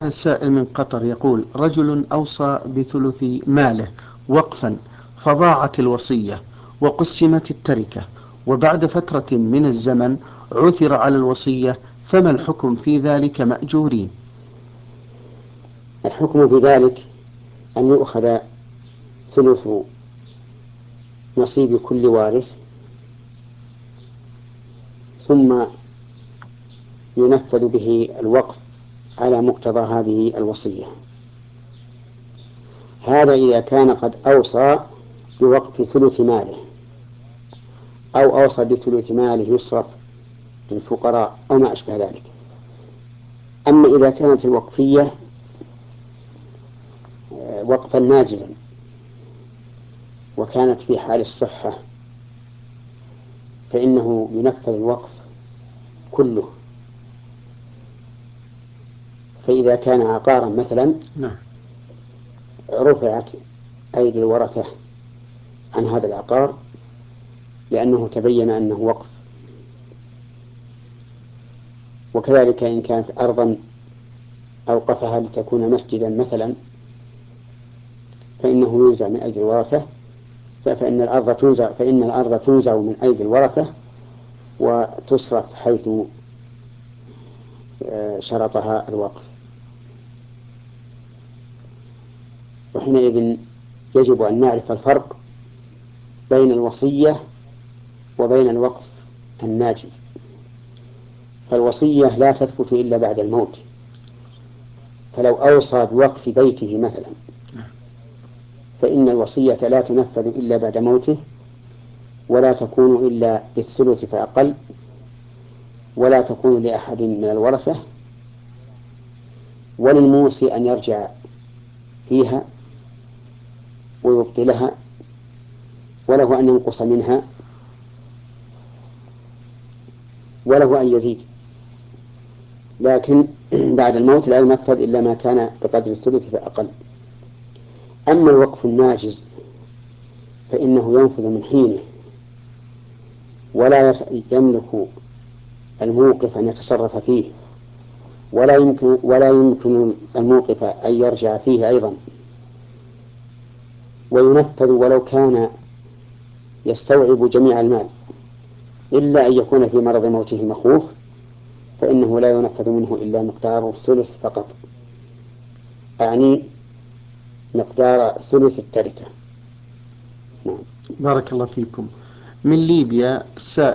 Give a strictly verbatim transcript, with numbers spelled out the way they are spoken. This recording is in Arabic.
سائل من قطر يقول: رجل أوصى بثلث ماله وقفا، فضاعت الوصية وقسمت التركة، وبعد فترة من الزمن عثر على الوصية، فما الحكم في ذلك مأجورين؟ الحكم في ذلك أن يؤخذ ثلث نصيب كل وارث، ثم ينفذ به الوقف على مقتضى هذه الوصية. هذا إذا كان قد أوصى بوقف ثلث ماله، أو أوصى بثلث ماله يصرف للفقراء أو ما أشبه ذلك. أما إذا كانت الوقفية وقفا ناجزا وكانت في حال الصحة، فإنه ينفذ الوقف كله. فإذا كان عقارا مثلا نعم. رفعت أيدي الورثة عن هذا العقار لأنه تبين أنه وقف. وكذلك إن كانت أرضا أوقفها لتكون مسجدا مثلا، فإنه ينزع من أيدي الورثة، فإن الأرض تنزع فإن الأرض تنزع من أيدي الورثة وتصرف حيث شرطها الوقف. وحينئذ يجب أن نعرف الفرق بين الوصية وبين الوقف الناجز. فالوصية لا تثبت إلا بعد الموت، فلو أوصى بوقف بيته مثلا فإن الوصية لا تنفذ إلا بعد موته، ولا تكون إلا بالثلث فأقل، ولا تكون لأحد من الورثة، وللموصي أن يرجع فيها ويبطلها، وله أن ينقص منها، وله أن يزيد، لكن بعد الموت لا ينفذ إلا ما كان بقدر الثلث فأقل. أما الوقف الناجز فإنه ينفذ من حينه، ولا يملك الموقف أن يتصرف فيه، ولا يمكن ولا يمكن الموقف أن يرجع فيه أيضا، وينفذ ولو كان يستوعب جميع المال، إلا أن يكون في مرض موته المخوف، فإنه لا ينفذ منه إلا مقدار الثلث فقط، أعني مقدار ثلث التركة. نعم. بارك الله فيكم. من ليبيا سائل